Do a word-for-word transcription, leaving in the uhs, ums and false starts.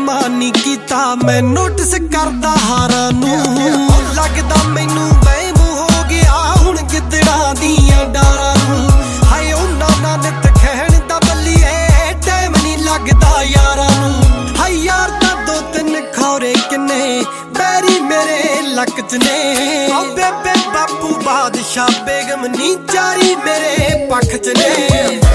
मान नहीं कीता मैं नोटिस करदा हारां नूं लगदा मैनू वहम हो गया हुण गिद्दड़ां दियां डारां नूं हाय उन्हां नाल नित खैण दा बल्लीए टाइम नहीं लगदा यारां नूं हाय यार दा दो तीन खौरे किन्ने बैरी मेरे लक च ने ओ बेबे बापू बादशाह बेगम नी चारी मेरे पक्ष च ने।